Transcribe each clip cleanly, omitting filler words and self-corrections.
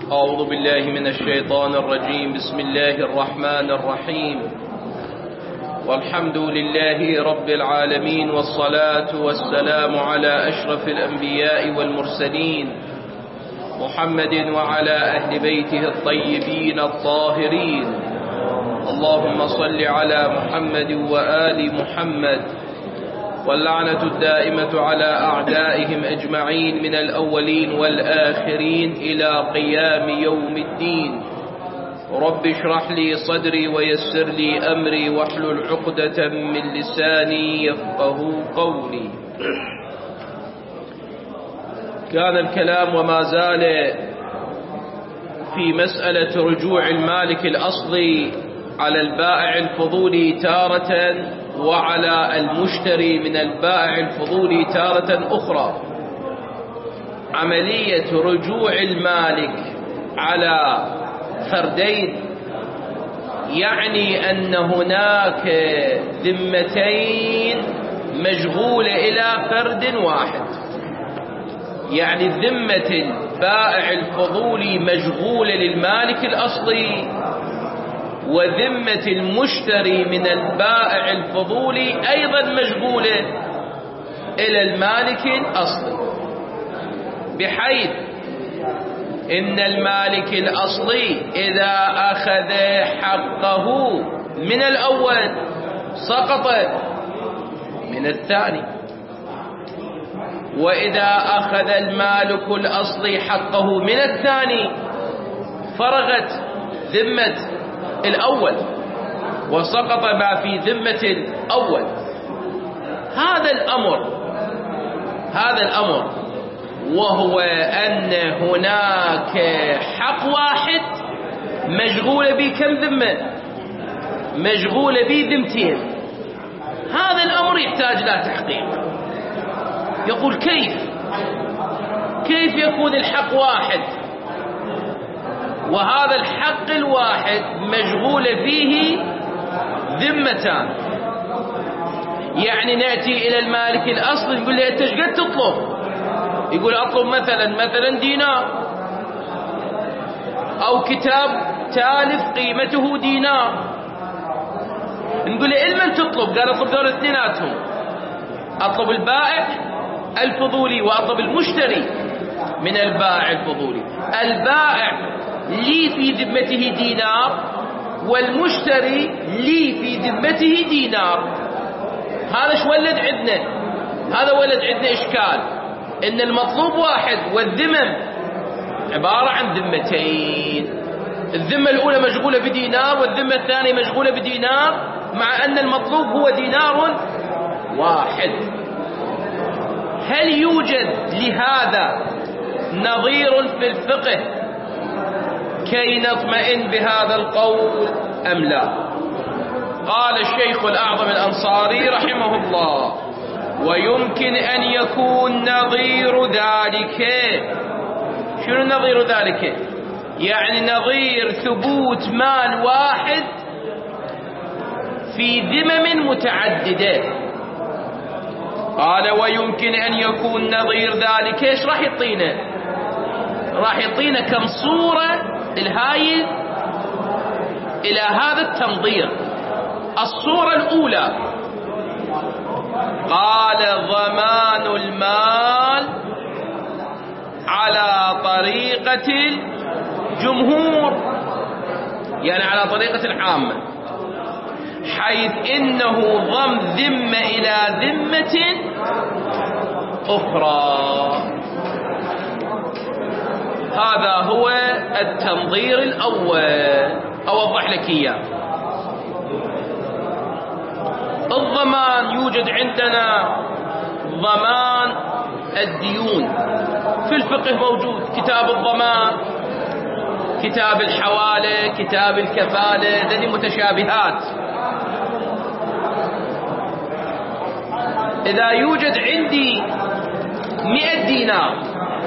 أعوذ بالله من الشيطان الرجيم. بسم الله الرحمن الرحيم. والحمد لله رب العالمين، والصلاة والسلام على أشرف الأنبياء والمرسلين محمد وعلى أهل بيته الطيبين الطاهرين. اللهم صل على محمد وآل محمد، واللعنة الدائمة على أعدائهم أجمعين من الأولين والآخرين إلى قيام يوم الدين. رب اشرح لي صدري ويسر لي أمري واحلل عقدة من لساني يفقه قولي. كان الكلام وما زال في مسألة رجوع المالك الأصلي على البائع الفضولي تارة، وعلى المشتري من البائع الفضولي تارة أخرى. عملية رجوع المالك على فردين يعني أن هناك ذمتين مشغولة إلى فرد واحد، يعني ذمة البائع الفضولي مشغولة للمالك الأصلي، وذمة المشتري من البائع الفضولي أيضا مشغولة إلى المالك الأصلي، بحيث إن المالك الأصلي إذا أخذ حقه من الأول سقط من الثاني، وإذا أخذ المالك الأصلي حقه من الثاني فرغت ذمة الأول وسقط ما في ذمة الأول. هذا الأمر وهو أن هناك حق واحد مشغول بكم ذمة؟ مشغول بذمتين. هذا الأمر يحتاج إلى تحقيق. يقول كيف يكون الحق واحد وهذا الحق الواحد مشغول فيه ذمتان؟ يعني نأتي إلى المالك الأصلي نقول له أنت ايش قد تطلب؟ يقول أطلب مثلا دينار، أو كتاب تالف قيمته دينار. نقول له لمن تطلب؟ قال أطلب دول اثنيناتهم، أطلب البائع الفضولي وأطلب المشتري من البائع الفضولي. البائع لي في ذمته دينار، والمشتري لي في ذمته دينار. هذا ايش ولد عندنا؟ هذا ولد عندنا إشكال، إن المطلوب واحد والذمم عبارة عن ذمتين. الذمة الأولى مشغولة بدينار والذمة الثانية مشغولة بدينار، مع أن المطلوب هو دينار واحد. هل يوجد لهذا نظير في الفقه كي نطمئن بهذا القول أم لا؟ قال الشيخ الأعظم الأنصاري رحمه الله: ويمكن أن يكون نظير ذلك. شنو نظير ذلك؟ يعني نظير ثبوت مال واحد في ذمم متعددة. قال ويمكن أن يكون نظير ذلك. ايش راح يعطينا؟ راح يعطينا كم صورة الهايل إلى هذا التنظير. الصورة الأولى قال ضمان المال على طريقة الجمهور، يعني على طريقة العامة، حيث إنه ضم ذمة إلى ذمة أخرى. هذا هو التنظير الأول. أوضح لك إياه. الضمان يوجد عندنا ضمان الديون في الفقه، موجود كتاب الضمان، كتاب الحوالة، كتاب الكفالة، هذه متشابهات. إذا يوجد عندي 100 دينار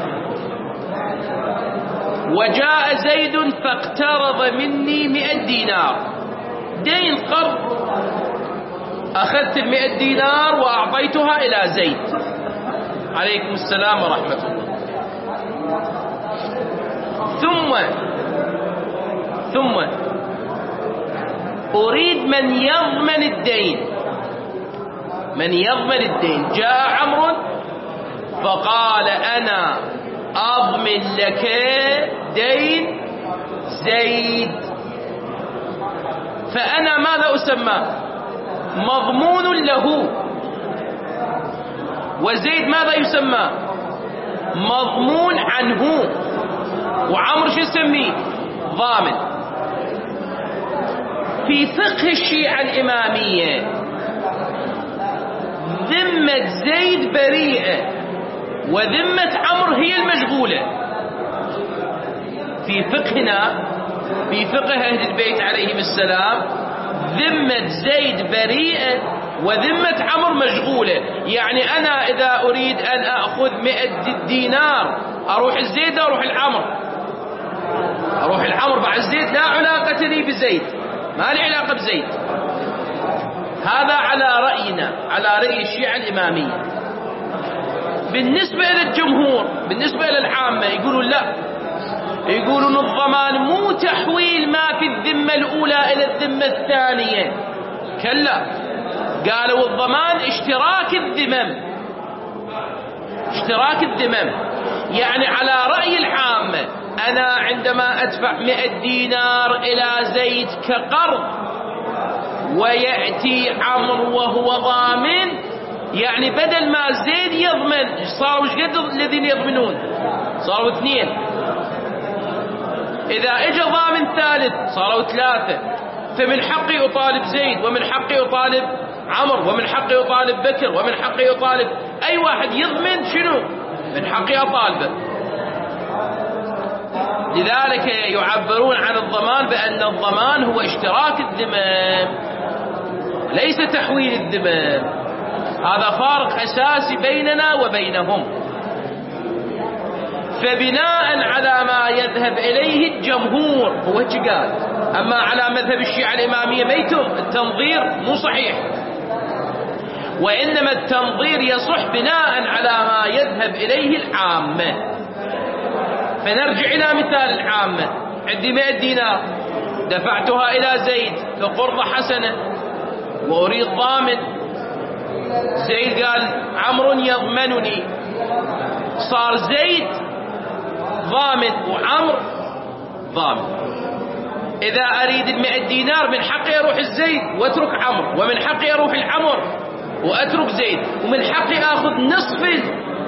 وجاء زيد فاقترض مني 100 دينار، دين قرض، أخذت 100 دينار وأعطيتها إلى زيد عليكم السلام ورحمة الله. ثم ثم أريد من يضمن الدين. من يضمن الدين. جاء عمرو فقال أنا أضمن لك دين زيد، فأنا ماذا أسمى؟ مضمون له. وزيد ماذا يسمى؟ مضمون عنه. وعمرو شو يسميه؟ ضامن. في فقه الشيعة الإمامية ذمة زيد بريئة وذمة عمرو هي المشغولة. في فقهنا، في فقه أهل البيت عليهم السلام، ذمة زيد بريئة وذمة عمرو مشغولة. يعني أنا إذا أريد أن أخذ 100 دينار أروح الزيد أروح العمر؟ أروح العمر. بعد الزيد لا علاقة لي بزيد، ما لي علاقة بزيد. هذا على رأينا، على رأي الشيعة الإمامية. بالنسبة للجمهور، بالنسبة للعامة، يقولون لا، يقولون الضمان مو تحويل ما في الذمة الأولى إلى الذمة الثانية، كلا، قالوا الضمان اشتراك الذمم. اشتراك الذمم يعني على رأي العامة أنا عندما أدفع 100 دينار إلى زيد كقرض ويأتي عمرو وهو ضامن، يعني بدل ما زيد يضمن صاروا مش قد الذين يضمنون، صاروا 2. إذا اجى ضامن ثالث صاروا 3. فمن حقي أطالب زيد، ومن حقي أطالب عمرو، ومن حقي أطالب بكر، ومن حقي أطالب أي واحد يضمن. شنو من حقي أطالبه؟ لذلك يعبرون عن الضمان بأن الضمان هو اشتراك الذمم ليس تحويل الذمم. هذا فارق أساسي بيننا وبينهم. فبناء على ما يذهب إليه الجمهور هو قال، أما على مذهب الشيعة الإمامية ميتم التنظير مو صحيح، وإنما التنظير يصح بناء على ما يذهب إليه العامة. فنرجع إلى مثال العامة. عندي 100 دينار دفعتها إلى زيد كقرضة حسنة وأريد ضامن. زيد قال عمرو يضمنني، صار زيد ضامن وعمرو ضامن. إذا أريد 100 دينار من حقي أروح الزيد وأترك عمرو، ومن حقي أروح العمر وأترك زيد، ومن حقي أخذ نصف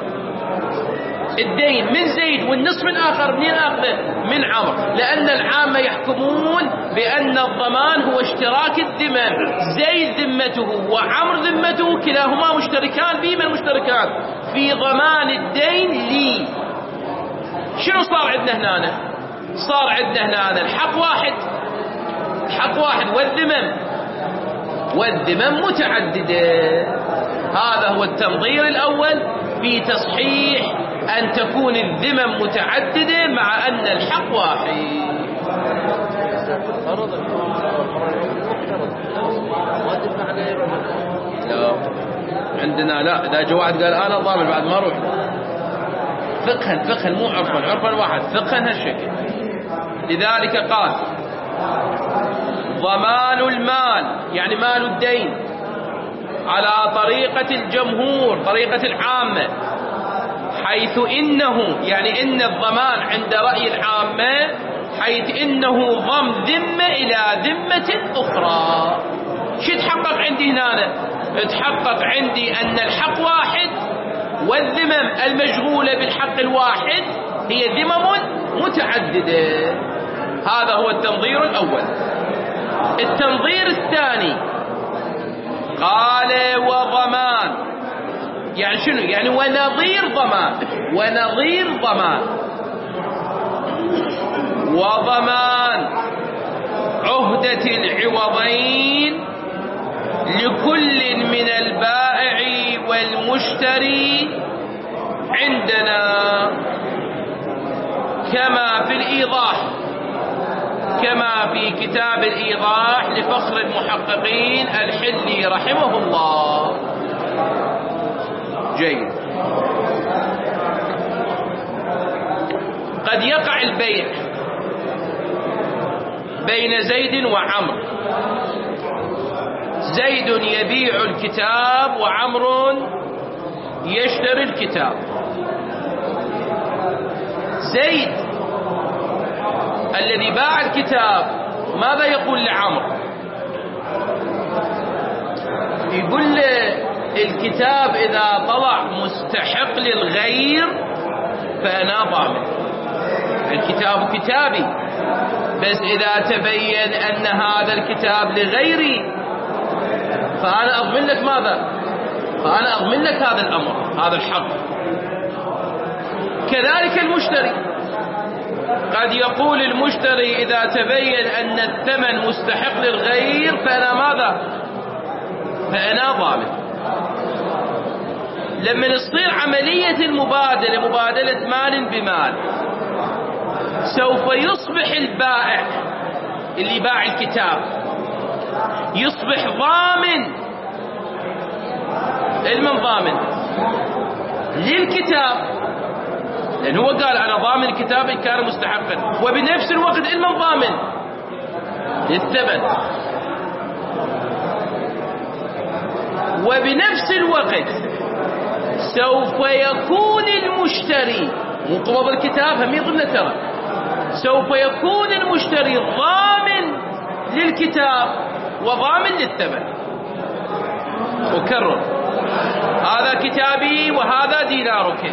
الدين من زيد والنصف الآخر منين أخذه؟ من عمرو. لأن العامة يحكمون بأن الضمان هو اشتراك الذمم، زيد ذمته وعمرو ذمته كلاهما مشتركان. بما المشتركان في ضمان الدين لي. شنو صار عندنا هنا؟ صار عندنا هنا الحق واحد، الحق واحد والذمم متعددة. هذا هو التنظير الأول في تصحيح أن تكون الذمم متعددة مع أن الحق واحد. لا عندنا لا، إذا جاء واحد قال أنا ضامن بعد ما أروح. فقها مو عرفا واحد، فقها هالشكل. لذلك قال ضمان المال يعني مال الدين على طريقة الجمهور، طريقة العامة، حيث إنه يعني إن الضمان عند رأي العامة حيث إنه ضم ذمة إلى ذمة أخرى. شو تحقق عندي هنا؟ تحقق عندي أن الحق واحد والذمم المشغولة بالحق الواحد هي ذمم متعددة. هذا هو التنظير الأول. التنظير الثاني قال وضمان يعني شنو؟ يعني ونظير ضمان، ونظير ضمان. وضمان عهدة العوضين لكل من البائع والمشتري عندنا كما في الإيضاح، كما في كتاب الإيضاح لفخر المحققين الحلي رحمه الله. جيد. قد يقع البيع بين زيد وعمرو. زيد يبيع الكتاب وعمرو يشتري الكتاب. زيد الذي باع الكتاب ماذا يقول لعمرو؟ يقول له الكتاب إذا طلع مستحق للغير فأنا ضامن، الكتاب كتابي، بس إذا تبين أن هذا الكتاب لغيري فأنا أضمن لك ماذا؟ فأنا أضمن لك هذا الأمر، هذا الحق. كذلك المشتري، قد يقول المشتري إذا تبين أن الثمن مستحق للغير فأنا ماذا؟ فأنا ضامن. لما تصير عملية المبادلة مبادلة مال بمال، سوف يصبح البائع اللي باع الكتاب يصبح ضامن. المن ضامن للكتاب، لأن هو قال أنا ضامن الكتاب إن كان مستحقا، وبنفس الوقت المن ضامن للثمن، وبنفس الوقت سوف يكون المشتري مو قبض الكتاب هم يضمن، ترى سوف يكون المشتري ضامن للكتاب وضامن للثمن. أكرر، هذا كتابي وهذا دينارك،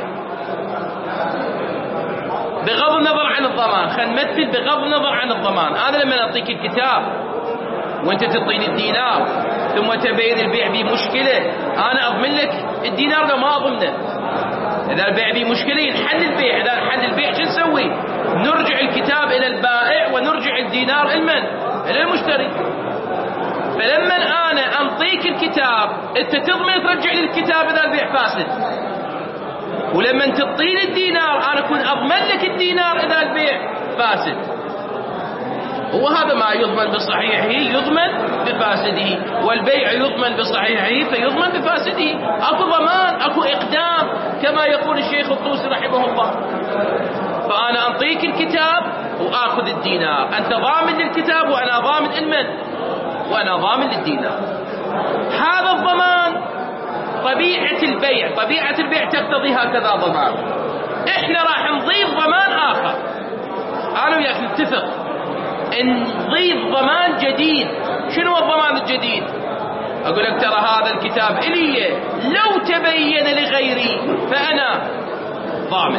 بغض النظر عن الضمان. خلينا نمثل بغض النظر عن الضمان. أنا لما أعطيك الكتاب وأنت تعطيني الدينار ثم تبين البيع به مشكلة، أنا أضمن لك الدينار لو ما أضمنه. إذا البيع به مشكلة ينحل البيع، إذا انحل البيع شو نسوي؟ نرجع الكتاب إلى البائع ونرجع الدينار إلى المشتري. فلما أنا أنطيك الكتاب أنت تضمن ترجع لي الكتاب إذا البيع فاسد، ولما تعطيني الدينار أنا أكون أضمن لك الدينار إذا البيع فاسد. وهذا ما يضمن بصحيحه يضمن بفاسده، والبيع يضمن بصحيحه فيضمن بفاسده. أكو ضمان، أكو إقدام كما يقول الشيخ الطوسي رحمه الله. فأنا أنطيك الكتاب وآخذ الدينار، أنت ضامن للكتاب وأنا ضامن المن، وأنا ضامن للدينار. هذا الضمان طبيعة البيع، طبيعة البيع تقتضي هكذا ضمان. إحنا راح نضيف ضمان آخر، أنا وياك نتفق نضيف ضمان جديد. شنو الضمان الجديد؟ أقول لك ترى هذا الكتاب إلي، لو تبين لغيري فأنا ضامن.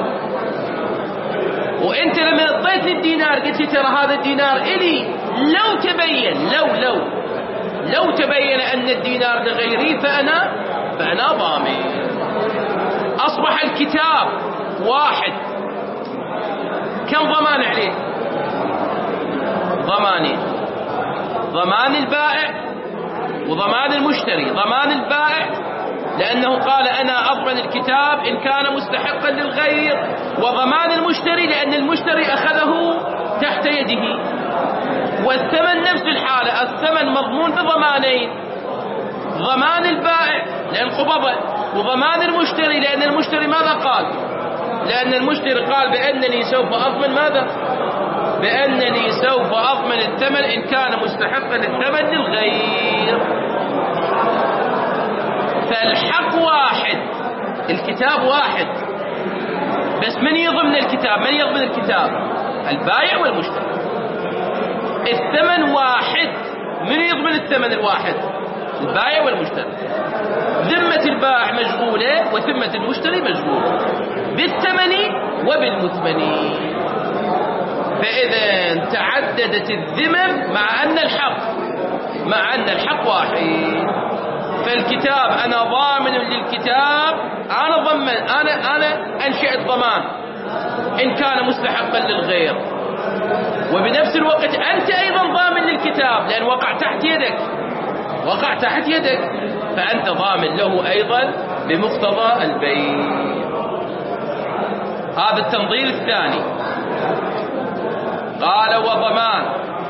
وأنت لما اعطيتني الدينار قلت لي ترى هذا الدينار إلي، لو تبين لو تبين أن الدينار لغيري فأنا ضامن. أصبح الكتاب واحد، كم ضمان عليه؟ ضمانين، ضمان البائع وضمان المشتري. ضمان البائع لأنه قال أنا أضمن الكتاب إن كان مستحقا للغير، وضمان المشتري لأن المشتري أخذه تحت يده. والثمن نفس الحالة، الثمن مضمون بضمانين، ضمان البائع لأن قبضه، وضمان المشتري لأن المشتري ماذا قال؟ لأن المشتري قال بأنني سوف أضمن ماذا؟ بأنني سوف أضمن الثمن إن كان مستحقا للثمن للغير. فالحق واحد، الكتاب واحد، بس من يضمن الكتاب؟ من يضمن الكتاب؟ البائع والمشتري. الثمن واحد، من يضمن الثمن الواحد؟ البائع والمشتري. ذمة البائع مشغولة وذمة المشتري مشغولة بالثمن وبالمثمن. فإذا تعددت الذمم مع أن الحق واحد. فالكتاب أنا ضامن للكتاب، أنا أنشأت ضمان إن كان مستحقا للغير، وبنفس الوقت أنت أيضا ضامن للكتاب لأن وقع تحت يدك، فأنت ضامن له أيضا بمقتضى البيع. هذا التنظير الثاني. قال وضمان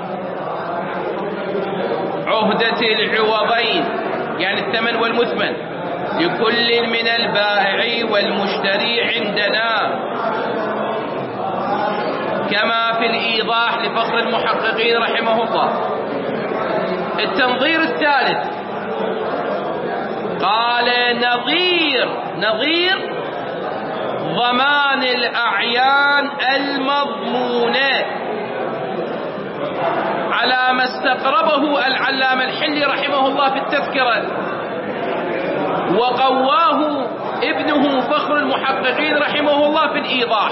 عهدة العوضين، يعني الثمن والمثمن، لكل من البائع والمشتري عندنا كما في الإيضاح لفخر المحققين رحمه الله. التنظير الثالث قال نظير ضمان الأعيان المضمونة على ما استقربه العلامة الحلي رحمه الله في التذكرة، وقواه ابنه فخر المحققين رحمه الله في الإيضاح.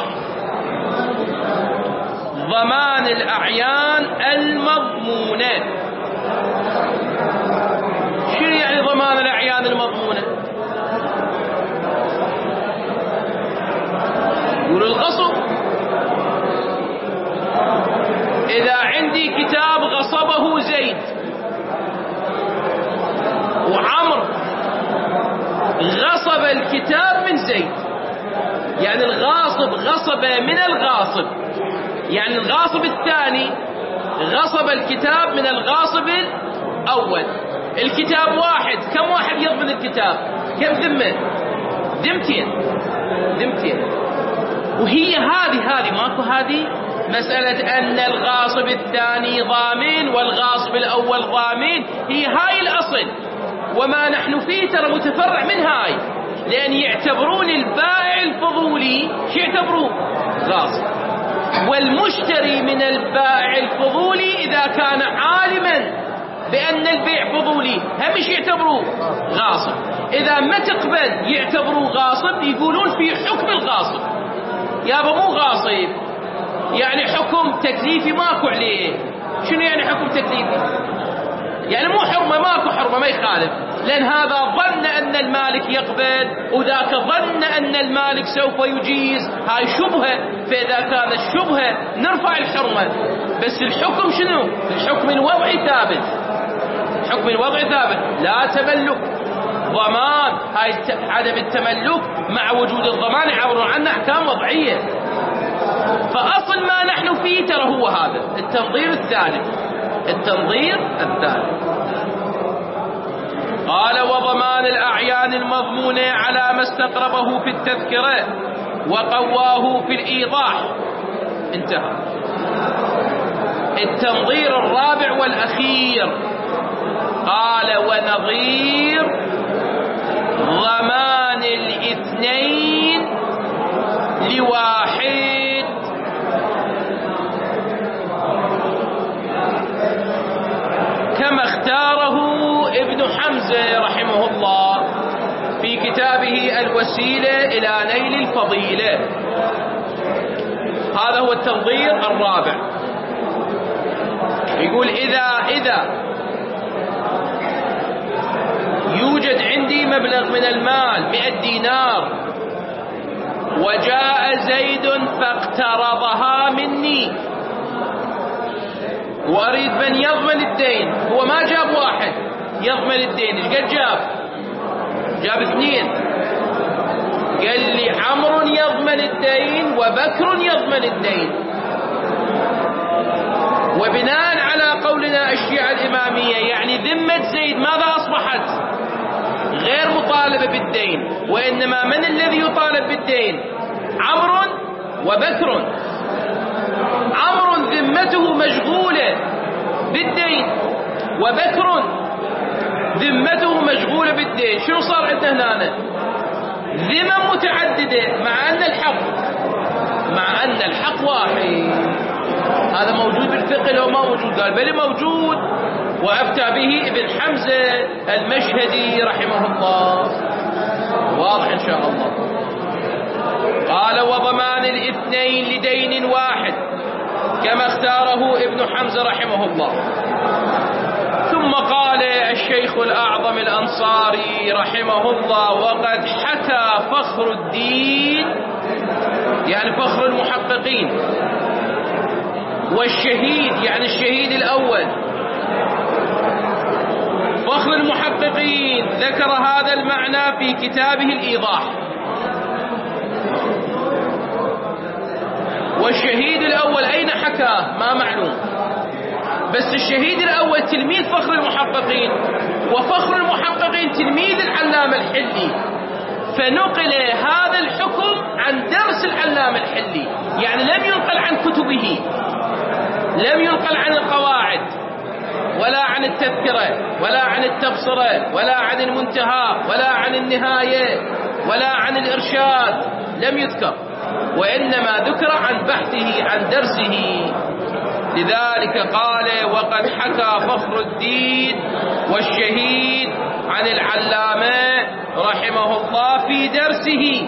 ضمان الأعيان المضمونة، شنو يعني ضمان الأعيان المضمونة؟ يقولوا الغصب. إذا عندي كتاب غصبه زيد وعمر غصب الكتاب من زيد، يعني الغاصب غصب من الغاصب، يعني الغاصب الثاني غصب الكتاب من الغاصب الأول. الكتاب واحد، كم واحد يضمن الكتاب؟ كم ذمة؟ ذمتين. وهي هذه ماكو هذه مسألة أن الغاصب الثاني ضامن والغاصب الأول ضامن، هي هاي الأصل. وما نحن فيه ترى متفرع من هاي، لأن يعتبرون البائع الفضولي شو يعتبروه؟ غاصب. والمشتري من البائع الفضولي إذا كان عالما بأن البيع فضولي هم مش يعتبروه غاصب. إذا ما تقبل يعتبروه غاصب، يقولون في حكم الغاصب. يابا مو غاصب، يعني حكم تكليفي ماكو عليه. شنو يعني حكم تكليفي؟ يعني مو حرمة، ماكو حرمة، ما يخالف، لأن هذا ظن أن المالك يقبل وذاك ظن أن المالك سوف يجيز، هاي شبهة. فإذا كانت الشبهة نرفع الحرمة، بس الحكم شنو؟ الحكم الوضعي ثابت، حكم الوضع ثابت، لا تملك ضمان. هاي عدم التملك مع وجود الضمان يعبرون عنه أحكام وضعية. فأصل ما نحن فيه ترى هو هذا التنظير الثالث. قال وضمان الأعيان المضمونة على ما استقربه في التذكرة وقواه في الإيضاح. انتهى. التنظير الرابع والأخير قال ونظير ضمان الاثنين لواحد، كما اختاره ابن حمزة رحمه الله في كتابه الوسيلة إلى نيل الفضيلة. هذا هو التنظير الرابع. يقول إذا يوجد عندي مبلغ من المال 100 دينار، وجاء زيد فاقترضها مني، وأريد من يضمن الدين. هو ما جاب واحد يضمن الدين، ايش قد جاب 2. قال لي عمرو يضمن الدين وبكر يضمن الدين. وبناء على قولنا الشيعة الإمامية يعني ذمة زيد ماذا أصبحت؟ غير مطالبة بالدين، وإنما من الذي يطالب بالدين؟ عمرو وبكر. عمرو ذمته مشغولة بالدين، وبكر ذمته مشغولة بالدين. شنو صار عندنا هنا؟ ذمم متعددة مع أن الحق واحد. هذا موجود بالفقه لو ما موجود؟ قال بل موجود، وأفتى به ابن حمزة المشهدي رحمه الله. واضح إن شاء الله. قال وضمان الاثنين لدين واحد كما اختاره ابن حمزة رحمه الله. ثم قال الشيخ الأعظم الأنصاري رحمه الله وقد حكى فخر الدين، يعني فخر المحققين، والشهيد يعني الشهيد الأول فخر المحققين ذكر هذا المعنى في كتابه الإيضاح. والشهيد الأول أين حكاه ما معلوم، بس الشهيد الأول تلميذ فخر المحققين، وفخر المحققين تلميذ العلامة الحلي، فنقل هذا الحكم عن درس العلامة الحلي، يعني لم ينقل عن كتبه، لم ينقل عن القواعد ولا عن التذكرة ولا عن التبصرة ولا عن المنتهى ولا عن النهاية ولا عن الإرشاد، لم يذكر، وإنما ذكر عن بحثه عن درسه. لذلك قال: وقد حكى فخر الدين والشهيد عن العلامة رحمه الله في درسه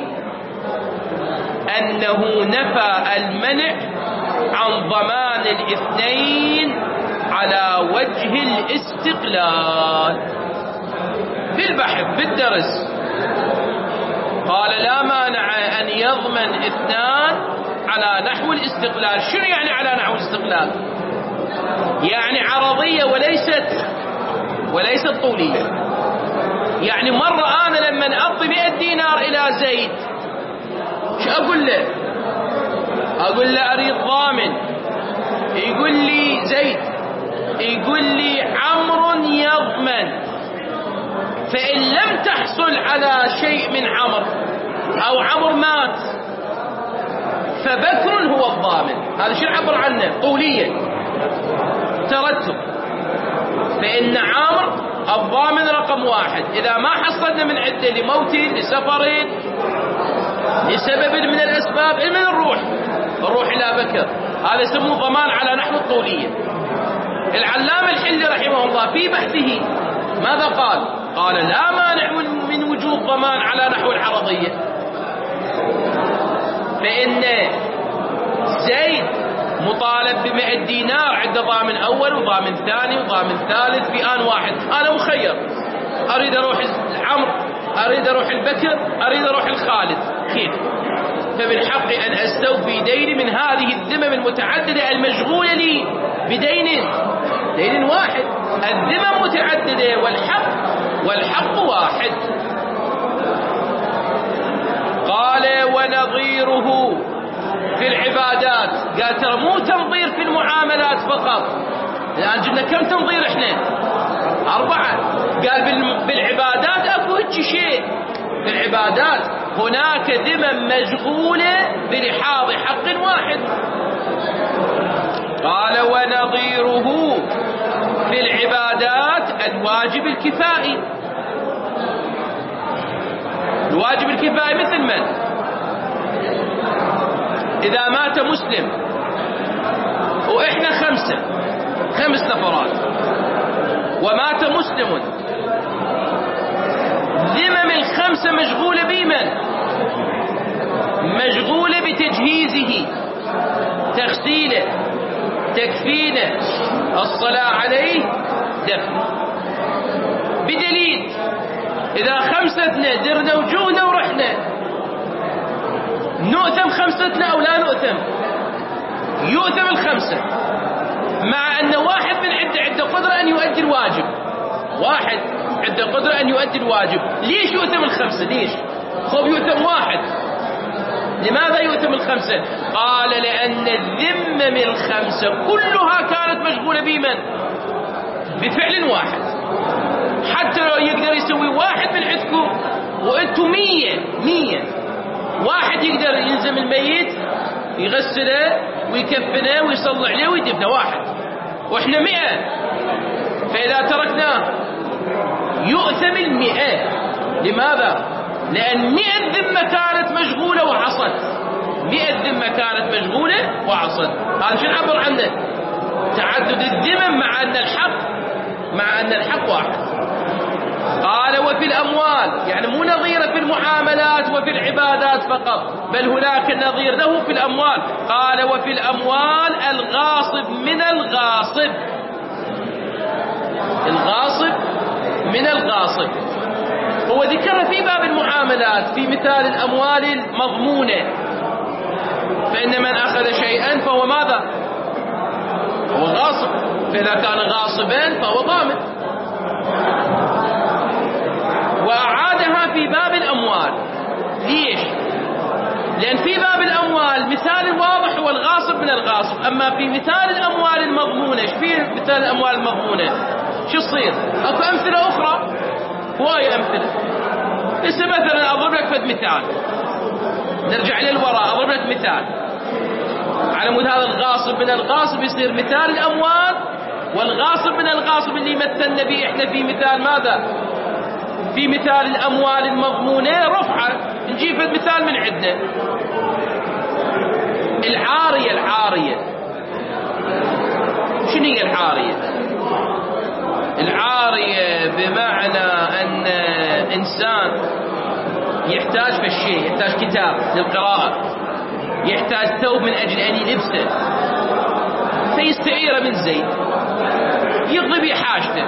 أنه نفى المنع عن ضمان الاثنين على وجه الاستقلال في البحث بالدرس. قال: لا مانع أن يضمن اثنان على نحو الاستقلال. شنو يعني على نحو الاستقلال؟ يعني عرضية وليست طولية. يعني مرة أنا لما أعطي 100 دينار إلى زيد، شو أقول له؟ أقول له أريد ضامن. يقول لي زيد، يقول لي عمرو يضمن. فإن لم تحصل على شيء من عمرو أو عمرو مات فبكر هو الضامن. هذا شو نعبر عنه؟ طولية، ترتب. فإن عمرو الضامن رقم 1. إذا ما حصلنا من عدة لموت لسفر لسبب من الأسباب، من الروح إلى بكر، هذا يسموه ضمان على نحو الطولية. العلامة الحلي رحمه الله في بحثه ماذا قال؟ قال: لا مانع من وجود ضمان على نحو العرضية. فإن زيد مطالب ب100 دينار، عنده ضامن أول وضامن ثاني وضامن ثالث في آن واحد. أنا مخير، أريد أروح العمرو، أريد أروح البكر، أريد أروح الخالد، كيف؟ فبالحق أن أستوفي ديني من هذه الذمم المتعددة المشغولة لي بدين واحد. الذمم متعددة والحق واحد. قال: ونظيره في العبادات. قال ترى مو تنظير في المعاملات فقط، الآن جبنا كم تنظير احنا؟ 4. قال بالعبادات اكو هيك شيء. في العبادات هناك ذمم مشغولة بلحاظ حق واحد. قال: ونظيره في العبادات الواجب الكفائي. الواجب الكفائي مثل من؟ إذا مات مسلم وإحنا 5 نفرات ومات مسلم، ذمم ال5 مشغولة بمن؟ مشغولة بتجهيزه، تغسيله، تكفينه، الصلاة عليه، دفنه. بدليل إذا 5 درنا وجونا ورحنا، نؤثم 5 أو لا نؤثم؟ يؤثم ال5، مع أن واحد من عنده قدرة أن يؤدي الواجب. واحد عنده قدرة أن يؤدي الواجب. ليش يؤثم ال5؟ ليش؟ خب يؤثم 1. لماذا يؤثم ال5؟ قال: لأن الذمم ال5 كلها كانت مشغولة بمن؟ بفعل واحد. حتى لو يقدر يسوي واحد من عندكم وأنتم 100، واحد يقدر يلزم الميت يغسله ويكفنه ويصلي عليه ويدفنه، واحد، وإحنا 100. فإذا تركناه يؤثم ال100. لماذا؟ لأن 100 ذمة كانت مشغولة وعصت. 100 ذمة كانت مشغولة وعصت. هذا شو نعبر عنه؟ تعدد الذمم مع أن الحق واحد. قال: وفي الأموال، يعني مو نظير في المعاملات وفي العبادات فقط، بل هناك نظير له في الأموال. قال: وفي الأموال الغاصب من الغاصب. الغاصب من الغاصب هو ذكر في باب المعاملات في مثال الأموال المضمونة. فإن من أخذ شيئا فهو ماذا؟ هو غاصب. فإذا كان غاصبا فهو ضامن. وأعادها في باب الأموال. ليش؟ لأن في باب الأموال مثال واضح هو الغاصب من الغاصب. أما في مثال الأموال المضمونة، ايش فيه مثال الأموال المضمونة؟ شو يصير؟ أكو أمثلة أخرى، هواية أمثلة. لسه مثلا أضرب لك فد مثال، نرجع للوراء. أضرب لك مثال. على مود هذا الغاصب من الغاصب يصير مثال الأموال، والغاصب من الغاصب اللي مثلنا به احنا في مثال ماذا؟ في مثال الأموال المضمونة رفعة. نجيب مثال من عندنا العارية. شنو هي العارية؟ العارية بمعنى أن إنسان يحتاج في الشيء، يحتاج كتاب للقراءة، يحتاج ثوب من أجل أن يلبسه، فيستعيره من زيد يقضي به حاجته.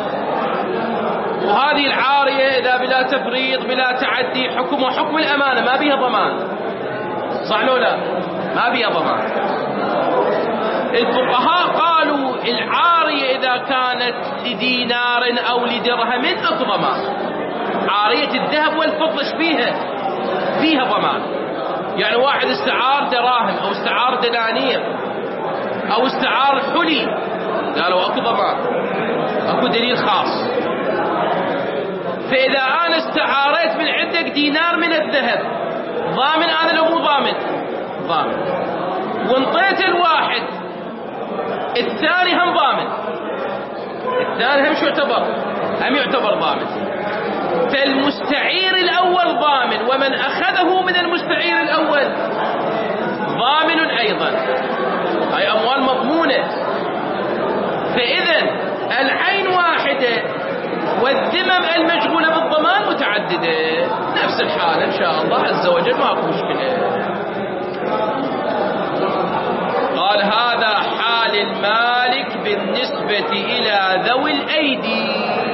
وهذه العارية إذا بلا تفريط بلا تعدي حكمها حكم الأمانة، ما بيها ضمان، صح لو لا؟ ما بيها ضمان. الفقهاء قالوا العارية إذا كانت لدينار أو لدرهم أكو ضمان. عارية الذهب والفضة فيها ضمان. يعني واحد استعار دراهم أو استعار دنانير أو استعار حلي، قالوا أكو ضمان، أكو دليل خاص. فإذا أنا استعاريت من عندك دينار من الذهب، ضامن أنا لو مو ضامن؟ ضامن. وانطيت الواحد الثاني هم ضامن، الثاني هم يعتبر ضامن. فالمستعير الأول ضامن، ومن أخذه من المستعير الأول ضامن أيضا، هاي أموال مضمونة. فإذا العين واحدة والذمم المشغولة بالضمان متعددة. نفس الحال إن شاء الله عز وجل، ماكو مشكلة. قال هذا حال المالك بالنسبة إلى ذوي الأيدي.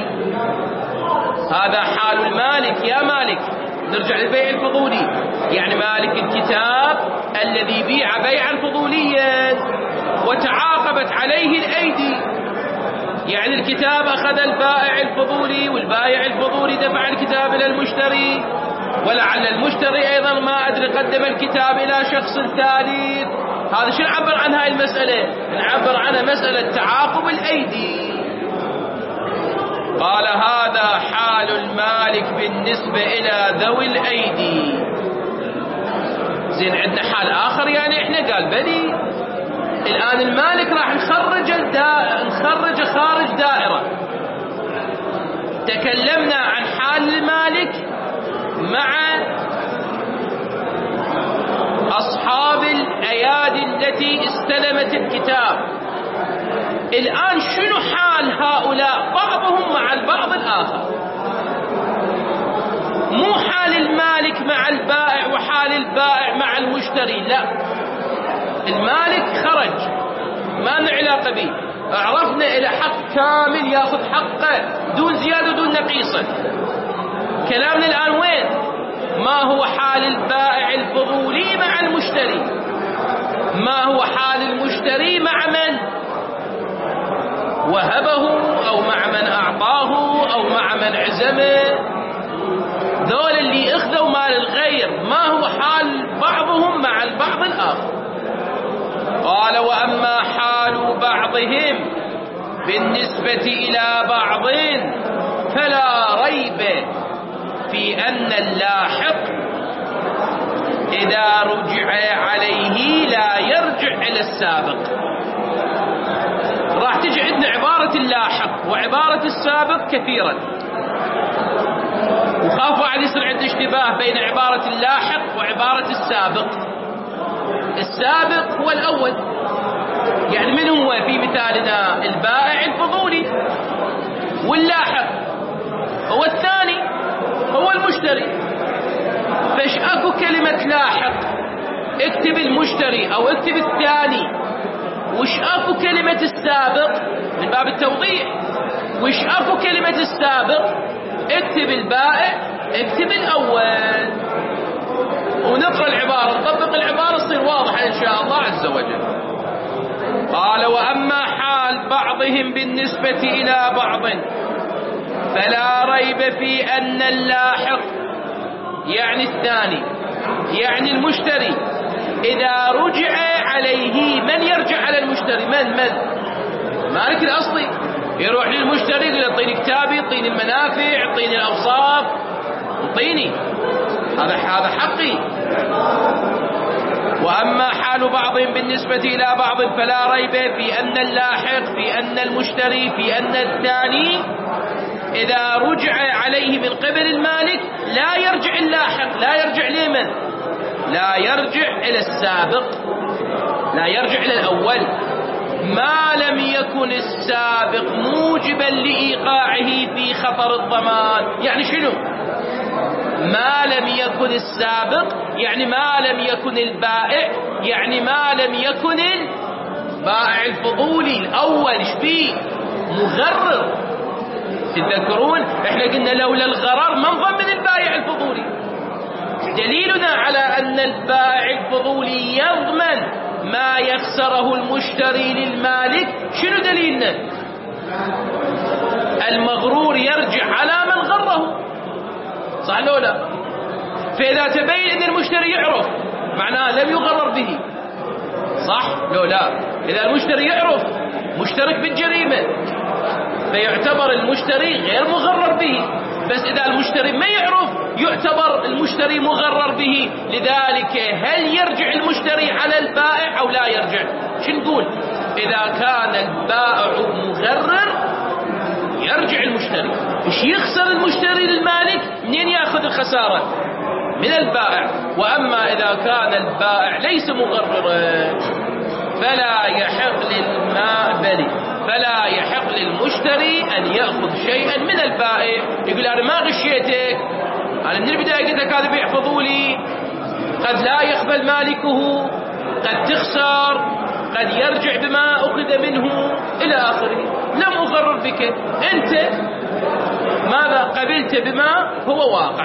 هذا حال المالك. يا مالك، نرجع للبيع الفضولي، يعني مالك الكتاب الذي بيع بيعا فضوليا وتعاقبت عليه الأيدي، يعني الكتاب أخذ البائع الفضولي والبائع الفضولي دفع الكتاب إلى المشتري، ولعل المشتري أيضا ما أدري قدم الكتاب إلى شخص ثالث. هذا شو نعبر عن هاي المسألة؟ نعبر عنها مسألة تعاقب الأيدي. قال هذا حال المالك بالنسبة إلى ذوي الأيدي. زين، عندنا حال آخر يعني إحنا قال بلي الآن المالك راح نخرج خارج دائرة. تكلمنا عن حال المالك مع أصحاب الأيادي التي استلمت الكتاب. الآن شنو حال هؤلاء؟ بعضهم مع البعض الآخر، مو حال المالك مع البائع وحال البائع مع المشتري، لا. المالك خرج، ما لنا علاقة به، عرفنا إلى حق كامل يأخذ حقه دون زيادة دون نقيصة. كلامنا الآن وين؟ ما هو حال البائع الفضولي مع المشتري؟ ما هو حال المشتري مع من وهبه أو مع من أعطاه أو مع من عزمه؟ ذول اللي اخذوا مال الغير، ما هو حال بعضهم مع البعض الآخر؟ قال وأما حال بعضهم بالنسبة إلى بعض فلا ريب في أن اللاحق إذا رجع عليه لا يرجع إلى السابق. راح تجي عندنا عبارة اللاحق وعبارة السابق كثيرا، وخافوا على يصير عند اشتباه بين عبارة اللاحق وعبارة السابق. السابق هو الأول، يعني من هو في مثالنا؟ البائع الفضولي. واللاحق هو الثاني، هو المشتري. فايش اكو كلمة لاحق؟ اكتب المشتري او اكتب الثاني. وش اكو كلمة السابق؟ من باب التوضيح. وش اكو كلمة السابق؟ اكتب البائع، اكتب الأول، ونقرأ العبارة، نطبق العبارة تصير واضحة إن شاء الله عز وجل. قال وأما حال بعضهم بالنسبة إلى بعض فلا ريب في أن اللاحق يعني الثاني يعني المشتري إذا رجع عليه، من يرجع على المشتري؟ من مالك الأصلي يروح للمشتري يقول اعطيني كتابي، اعطيني المنافع، اعطيني الأوصاف، اعطيني، هذا حقي. وأما حال بعضهم بالنسبة إلى بعض فلا ريب في أن اللاحق، في أن المشتري، في أن الثاني إذا رجع عليه من قبل المالك لا يرجع اللاحق، لا يرجع لمن؟ لا يرجع إلى السابق، لا يرجع إلى الأول، ما لم يكن السابق موجبا لإيقاعه في خطر الضمان. يعني شنو؟ ما لم يكن السابق يعني ما لم يكن البائع، يعني ما لم يكن البائع الفضولي الأول. ايش فيه؟ مغرر. تذكرون احنا قلنا لولا الغرر ما نضمن البائع الفضولي. دليلنا على أن البائع الفضولي يضمن ما يخسره المشتري للمالك شنو دليلنا؟ المغرور يرجع على من غره، صح لو لا؟ فإذا تبين أن المشتري يعرف معناه لم يغرر به، صح لو لا؟ إذا المشتري يعرف مشترك بالجريمة فيعتبر المشتري غير مغرر به، بس إذا المشتري ما يعرف يعتبر المشتري مغرر به. لذلك هل يرجع المشتري على البائع أو لا يرجع؟ شو نقول؟ إذا كان البائع مغرر يرجع المشتري. إيش يخسر المشتري للمالك؟ منين يأخذ الخسارة؟ من البائع. وأما إذا كان البائع ليس مغررا فلا يحق للمشتري أن يأخذ شيئا من البائع. يقول أنا ما غشيتك، أنا من البداية قلت لك هذا بيع فضولي، قد لا يقبل مالكه، قد تخسر، قد يرجع بما أخذ منه إلى آخره. لم أغرر بك، أنت ماذا قبلت بما هو واقع.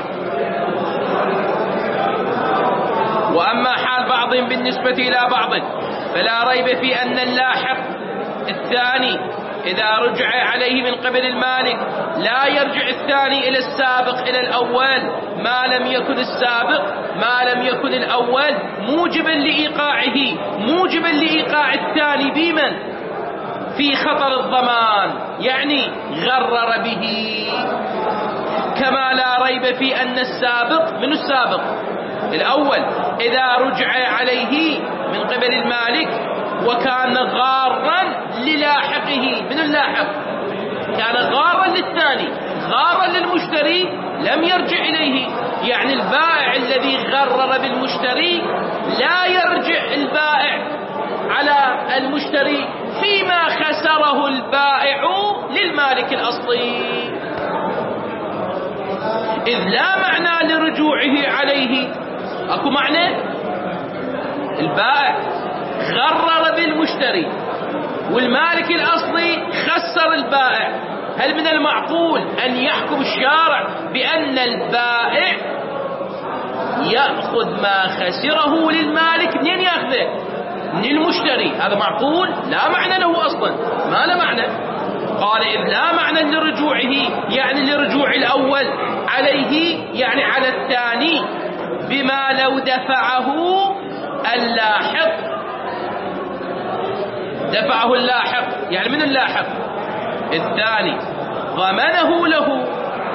وأما حال بعضهم بالنسبة إلى بعض فلا ريب في أن اللاحق الثاني إذا رجع عليه من قبل المالك لا يرجع الثاني إلى السابق إلى الأول ما لم يكن السابق ما لم يكن الأول موجبا لإيقاعه، موجبا لإيقاع الثاني بمن؟ في خطر الضمان، يعني غرر به. كما لا ريب في أن السابق من السابق الأول إذا رجع عليه من قبل المالك وكان غارا للاحقه، من اللاحق كان غارا للثاني، غارا للمشتري لم يرجع إليه. يعني البائع الذي غرر بالمشتري لا يرجع البائع على المشتري فيما خسره البائع للمالك الأصلي، إذ لا معنى لرجوعه عليه. أكو معنى؟ البائع غرر بالمشتري والمالك الأصلي خسر البائع، هل من المعقول أن يحكم الشارع بأن البائع يأخذ ما خسره للمالك؟ منين يأخذه؟ من المشتري. هذا معقول؟ لا معنى له أصلا، ما له معنى. قال إذ لا معنى لرجوعه يعني لرجوع الأول عليه، يعني على الثاني، بما لو دفعه اللاحق، دفعه اللاحق يعني من اللاحق الثاني ضمنه له.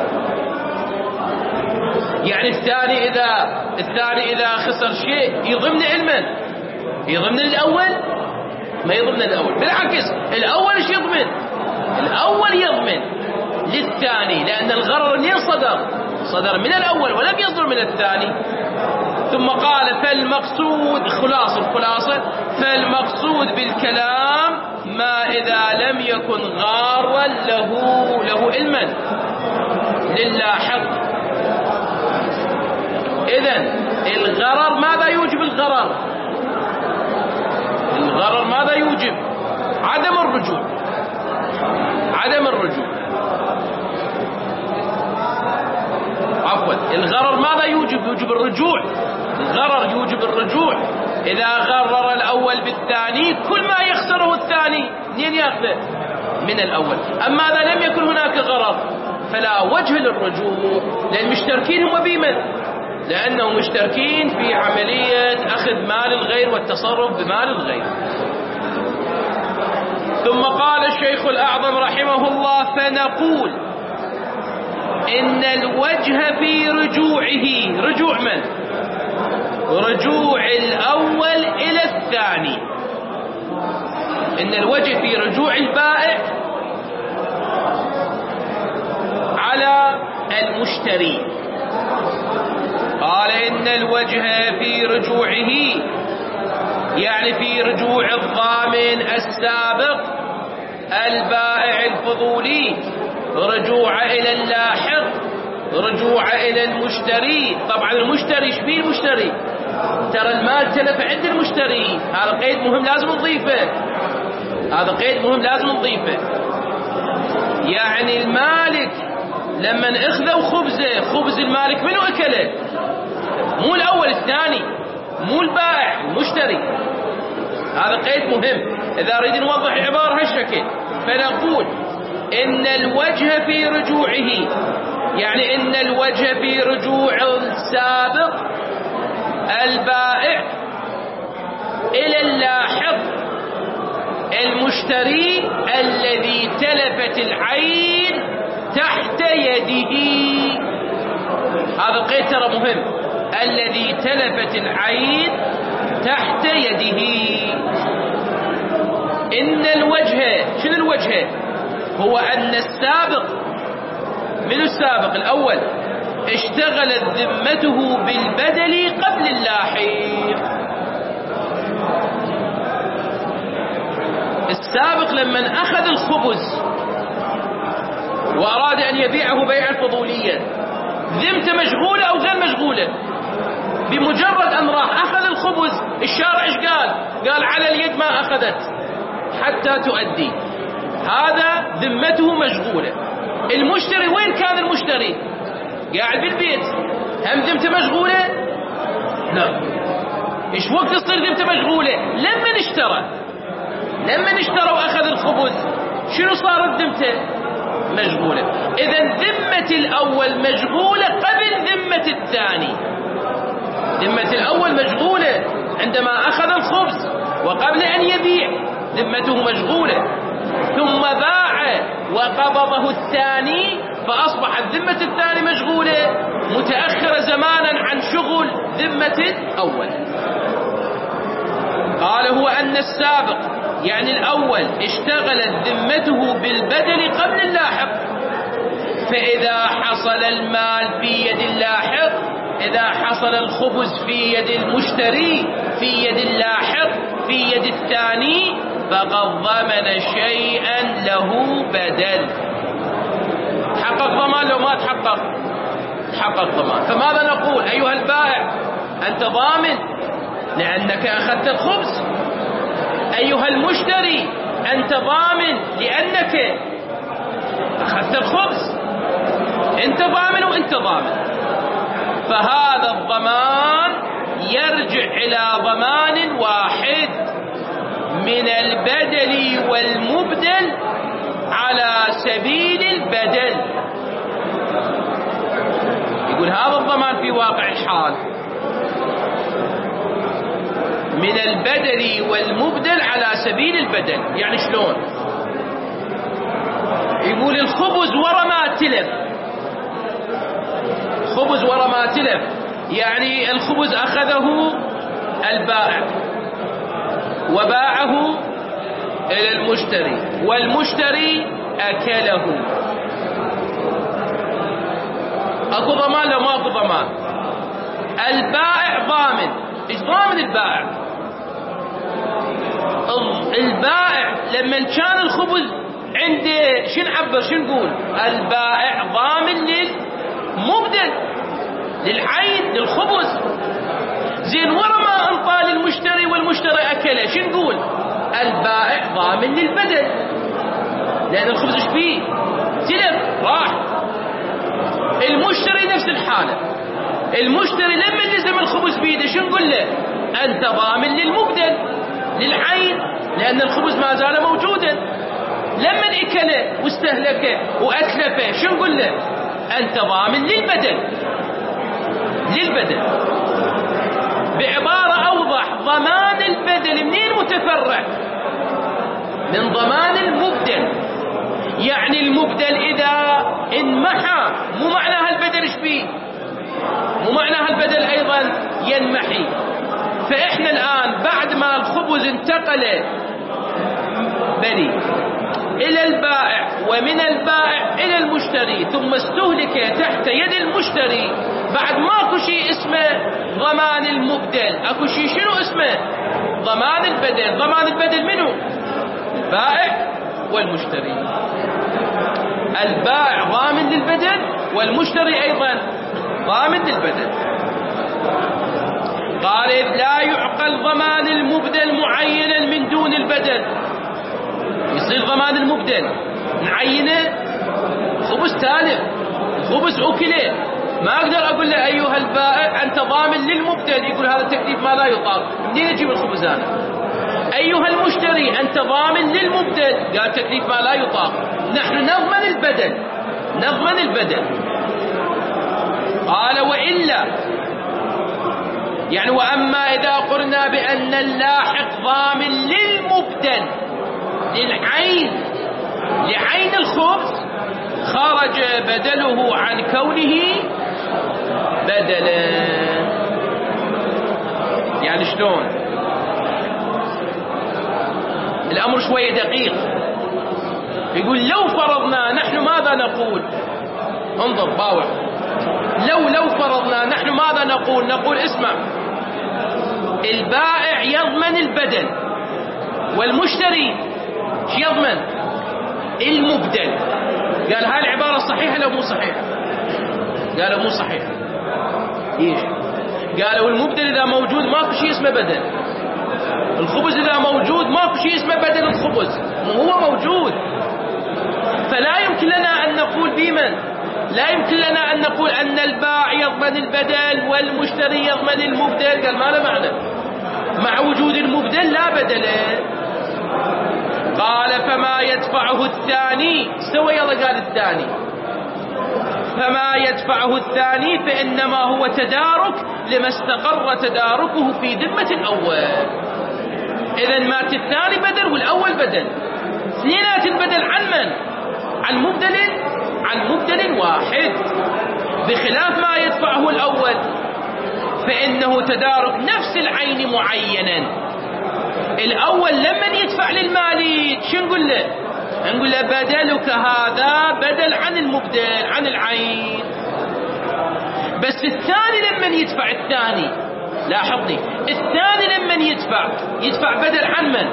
يعني الثاني إذا خسر شيء يضمن علما، يضمن الأول ما يضمن الأول، بالعكس الأول ايش يضمن؟ الأول يضمن للثاني، لأن الغرر منين صدر من الأول ولم يصدر من الثاني. ثم قال فالمقصود الخلاصة فالمقصود بالكلام ما إذا لم يكن غارا له علما للاحق. إذن الغرر ماذا يوجب؟ الغرر ماذا يوجب؟ عدم الرجوع. الغرر ماذا يوجب؟ يوجب الرجوع. الغرر يوجب الرجوع. إذا غرر الأول بالثاني كل ما يخسره الثاني منين يأخذه؟ من الأول. أما إذا لم يكن هناك غرر فلا وجه للرجوع، لأن مشتركين هم بمن؟ لأنهم مشتركين في عملية أخذ مال الغير والتصرف بمال الغير. ثم قال الشيخ الأعظم رحمه الله فنقول إن الوجه في رجوعه، رجوع من؟ رجوع الأول إلى الثاني. إن الوجه في رجوع البائع على المشتري. قال إن الوجه في رجوعه يعني في رجوع الضامن السابق البائع الفضولي، رجوع إلى اللاحق، رجوع إلى المشتري. طبعا المشتري ايش فيه؟ المشتري ترى المال تلف عند المشتري، هذا قيد مهم لازم نضيفه، هذا قيد مهم لازم نضيفه. يعني المالك لما اخذوا خبزه، خبز المالك منو اكله؟ مو الاول الثاني، مو البائع، المشتري. هذا قيد مهم اذا اريد نوضح العباره هالشكل. فنقول ان الوجه في رجوعه يعني ان الوجه في رجوع السابق البائع الى اللاحق المشتري الذي تلفت العين تحت يده. هذا قيد ترى مهم، الذي تلفت العين تحت يده. إن الوجه، شنو الوجه؟ هو أن السابق، من السابق الأول اشتغلت ذمته بالبدل قبل اللاحق. السابق لما أخذ الخبز وأراد أن يبيعه بيعا فضوليا، ذمته مشغولة أو غير مشغولة؟ بمجرد أن راح أخذ الخبز، الشارع إيش قال؟ قال على اليد ما أخذت حتى تؤدي، هذا ذمته مشغولة. المشتري وين كان المشتري؟ قاعد بالبيت، هم ذمته مشغولة؟ لا. إيش وقت تصير ذمته مشغولة؟ لما اشترى وأخذ الخبز شنو صارت ذمته؟ مشغولة. إذا ذمة الأول مشغولة قبل ذمة الثاني. ذمة الأول مشغولة عندما أخذ الخبز وقبل أن يبيع ذمته مشغولة، ثم باع وقبضه الثاني فأصبحت ذمة الثاني مشغولة متأخرة زمانا عن شغل ذمة الأول. قال هو أن السابق يعني الأول اشتغلت ذمته بالبدل قبل اللاحق، فإذا حصل المال في يد اللاحق، إذا حصل الخبز في يد المشتري في يد اللاحق في يد الثاني، فقد ضمن شيئا له بدل. تحقق ضمان لو ما تحقق؟ تحقق ضمان. فماذا نقول؟ أيها البائع أنت ضامن لأنك أخذت الخبز. أيها المشتري أنت ضامن لأنك أخذت الخبز. أنت ضامن وأنت ضامن. فهذا الضمان يرجع إلى ضمان واحد من البدل والمبدل على سبيل البدل. يقول هذا الضمان في واقع الحال من البدل والمبدل على سبيل البدل. يعني شلون؟ يقول الخبز ورا ما تلف، خبز ورا ما تلف، يعني الخبز أخذه البائع وباعه إلى المشتري والمشتري أكله. أكو ضمان لو ما أكو ضمان؟ البائع ضامن. إيش ضامن البائع؟ البائع لما كان الخبز عنده شو نعبر شو نقول؟ البائع ضامن للمبدل للعين للخبز. زين ورا ما انطى للمشتري والمشتري أكله شو نقول؟ البائع ضامن للبدل، لأن الخبز ايش فيه؟ تلف راح. المشتري نفس الحالة، المشتري لما لزم الخبز بيده شو نقول له؟ أنت ضامن للمبدل للعين، لأن الخبز ما زال موجودا. لما اكله واستهلكه وأتلفه شو نقول له؟ أنت ضامن للبدل للبدل. بعبارة أوضح، ضمان البدل منين متفرع؟ من ضمان المبدل. يعني المبدل إذا انمحى مو معناها البدل ايش فيه؟ مو معناها البدل أيضا ينمحي. فإحنا الآن بعد ما الخبز انتقل إلى البائع، ومن البائع إلى المشتري، ثم استهلك تحت يد المشتري، بعد ماكو شيء اسمه ضمان المبدل، اكو شيء شنو اسمه؟ ضمان البدل. ضمان البدل منو؟ البائع والمشتري. البائع ضامن للبدل، والمشتري أيضا ضامن للبدل. قال إذ لا يعقل ضمان المبدل معينا من دون البدل. يصير ضمان المبدل نعينه خبز تالف، خبز أكله، ما أقدر أقول له أيها البائع أنت ضامن للمبدل، يقول هذا التكليف ما لا يطاق، منين أجيب الخبز أنا؟ أيها المشتري أنت ضامن للمبدل، قال تكليف ما لا يطاق، نحن نضمن البدل، نضمن البدل. قال وإلا يعني وأما إذا قلنا بأن اللاحق ضامن للمبدل، لعين الخبز، خرج بدله عن كونه بدلا. يعني شلون؟ الأمر شوية دقيق. يقول لو فرضنا نحن ماذا نقول؟ انظر باوع، لو فرضنا نحن ماذا نقول؟ نقول اسمع، البائع يضمن البدل، والمشتري ايش يضمن؟ المبدل. قال هاي العبارة صحيحة لو مو صحيحة؟ قالوا مو صحيحة. ايش؟ قالوا المبدل إذا موجود ماكو شيء اسمه بدل، الخبز إذا موجود ماكو شيء اسمه بدل الخبز، هو موجود. فلا يمكن لنا أن نقول بمن؟ لا يمكن لنا أن نقول أن البائع يضمن البدل والمشتري يضمن المبدل. قال ما له معنى، مع وجود المبدل لا بدل. قال فما يدفعه الثاني، سوى يلا قال الثاني، فما يدفعه الثاني فإنما هو تدارك لما استقر تداركه في ذمة الأول. إذن مات الثاني بدل والأول بدل، اثنينات البدل عن من؟ عن مبدل واحد، بخلاف ما يدفعه الأول فإنه تدارك نفس العين معينا. الأول لمن يدفع للمالك شو نقول له؟ نقول له بدلك هذا بدل عن المبدل عن العين. بس الثاني لمن يدفع؟ الثاني لاحظني، الثاني لمن يدفع بدل عن من؟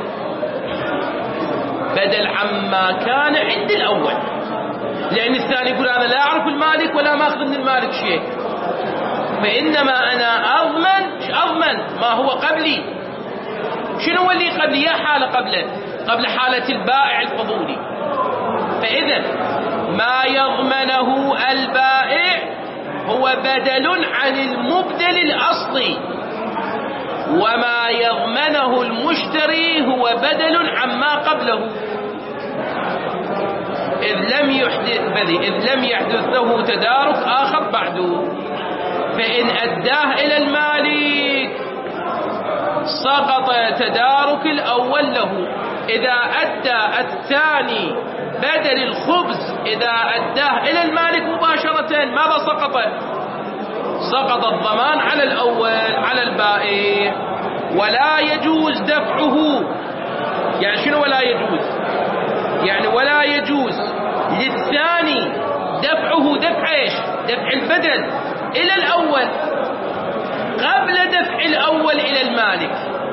بدل عما كان عند الأول، لأن الثاني يقول أنا لا أعرف المالك ولا ما أخذ من المالك شيء، فإنما أنا أضمن ما هو قبلي. شنو هو اللي قبلي؟ يا حالة قبله، قبل حالة البائع الفضولي. فإذا ما يضمنه البائع هو بدل عن المبدل الأصلي، وما يضمنه المشتري هو بدل عما قبله، إذ لم يحدث له تدارك آخر بعده. فإن أداه إلى المالك سقط تدارك الأول له. إذا أدى الثاني بدل الخبز، إذا أداه إلى المالك مباشرة ماذا سقط؟ سقط الضمان على الأول على البائع. ولا يجوز دفعه. يعني شنو ولا يجوز؟ يعني ولا يجوز للثاني دفعه، دفع ايش؟ دفع البدل إلى الأول قبل دفع الأول إلى المالك.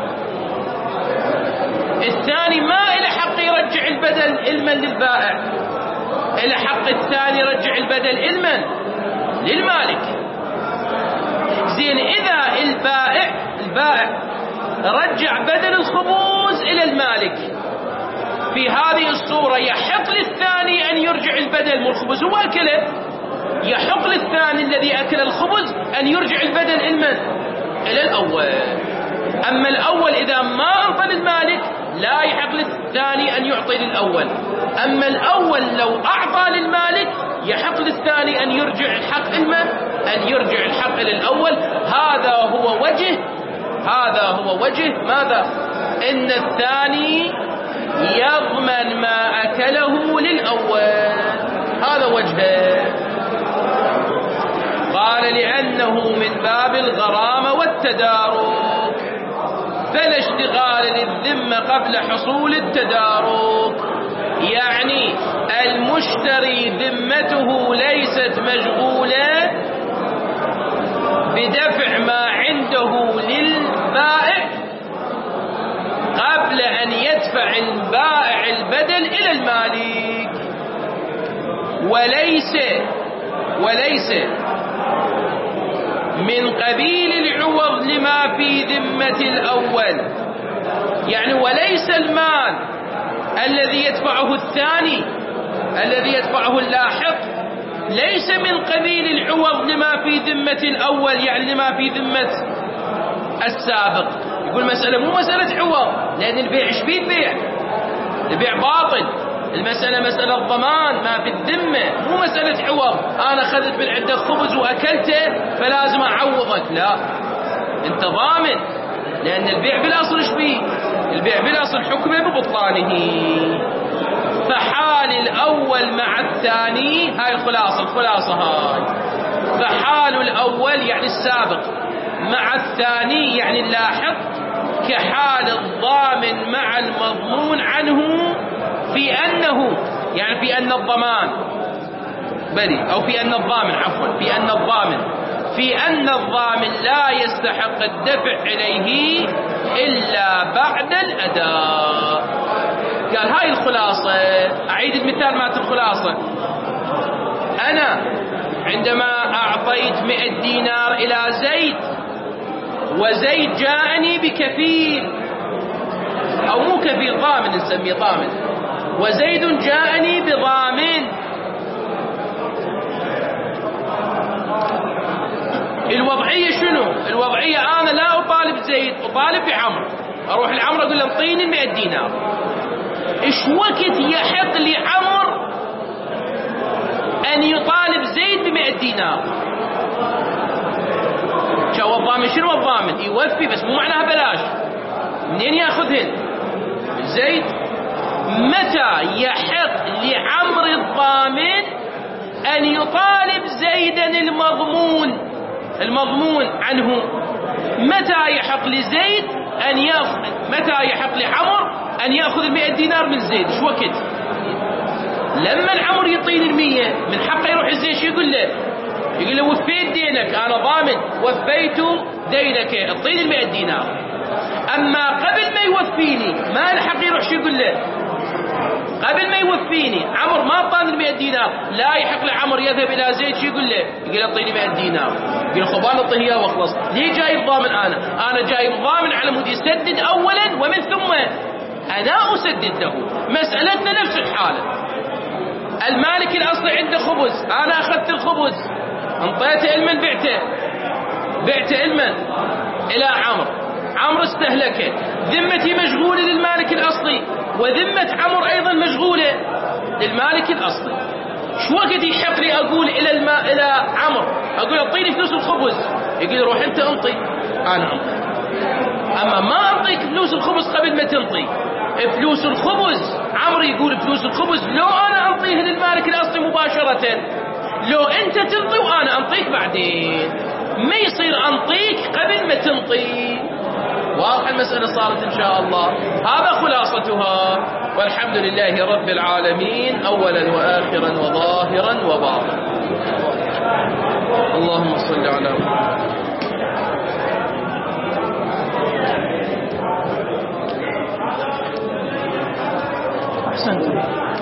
الثاني ما إلى حق يرجع البدل إلمن للبائع، إلى حق الثاني يرجع البدل إلمن للمالك. زين إذا البائع رجع بدل الخبز إلى المالك، في هذه الصورة يحق للثاني أن يرجع البدل من الخبز، هو أكله، يحق للثاني الذي أكل الخبز أن يرجع البدل إلى الأول. أما الأول إذا ما أعطى للمالك لا يحق للثاني أن يعطي للأول. أما الأول لو أعطى للمالك يحق للثاني أن يرجع الحق أن يرجع الحق إلى الأول. هذا هو وجه ماذا؟ إن الثاني يضمن ما أكله للأول، هذا وجهه. قال لأنه من باب الغرامة والتدارك، فلا اشتغال للذمة قبل حصول التدارك. يعني المشتري ذمته ليست مشغولة بدفع ما عنده للبائع قبل أن يدفع البائع البدل إلى المالك، وليس من قبيل العوض لما في ذمة الأول. يعني وليس المال الذي يدفعه الثاني الذي يدفعه اللاحق ليس من قبيل العوض لما في ذمة الأول، يعني لما في ذمة السابق. يقول مسألة مو مسألة عوض، لأن البيع ايش فيه؟ البيع باطل. المسألة مسألة ضمان ما في الذمة، مو مسألة عوض. أنا أخذت من عندك خبز وأكلته فلازم أعوضك، لا، أنت ضامن، لأن البيع بالأصل ايش فيه؟ البيع بالأصل حكمه ببطلانه. فحال الأول مع الثاني، هاي الخلاصة هاي. فحال الأول يعني السابق مع الثاني يعني اللاحق كحال الضامن مع المضمون عنه، في أنه يعني في أن الضمان بريء، أو في أن الضامن عفوا في أن الضامن لا يستحق الدفع إليه إلا بعد الأداء. قال هاي الخلاصة. أعيد المثال مات الخلاصة. أنا عندما أعطيت 100 دينار إلى زيد، وزيد جاءني بكفيل، أو مو كفيل، ضامن نسميه ضامن، وزيد جاءني بضامن. الوضعية شنو؟ الوضعية أنا لا أطالب زيد، أطالب بعمر. أروح لعمر أقول له انطيني 100 دينار. إيش وقت يحق لعمر أن يطالب زيد ب100 دينار؟ شو الضامن؟ شنو الضامن؟ يوفي، بس مو معناها بلاش. منين ياخذهن؟ من زيد. متى يحق لعمر الضامن أن يطالب زيدا المضمون عنه؟ متى يحق لزيد أن يأخذ، متى يحق لعمر أن يأخذ 100 دينار من زيد؟ شو وقت؟ لما عمر يطيني 100 من حقه يروح زيد شو يقول له؟ يقول له وفيت دينك، أنا ضامن، وفيت دينك، اعطيني 100 دينار. أما قبل ما يوفيني ما الحق يروح شو يقول له؟ قبل ما يوفيني عمر ما اعطاني 100 دينار، لا يحق لعمر يذهب إلى زيد شو يقول له؟ يقول له اعطيني 100 دينار. يقول خب أنا أعطيه إياه واخلص. ليه جايب ضامن؟ أنا جايب ضامن على مود يسدد أولا ومن ثم أنا أسدد له. مسألتنا نفس الحالة. المالك الأصلي عنده خبز، أنا أخذت الخبز انطيته المن، بعته المن إلى عمر استهلكه، ذمتي مشغولة للمالك الأصلي، وذمة عمر أيضا مشغولة للمالك الأصلي. شو وقت يحق لي أقول إلى عمر أقول أعطيني فلوس الخبز؟ يقول روح أنت أنطي، أنا أنطي. أما ما أعطيك فلوس الخبز قبل ما تنطي. فلوس الخبز عمر يقول فلوس الخبز لو أنا أنطيها للمالك الأصلي مباشرة، لو أنت تنطي وأنا أنطيك بعدين، ما يصير أنطيك قبل ما تنطي. واضح المسألة صارت إن شاء الله. هذا خلاصتها، والحمد لله رب العالمين، أولا وآخرا وظاهرا وباطنا. اللهم صل على محمد. أحسنت.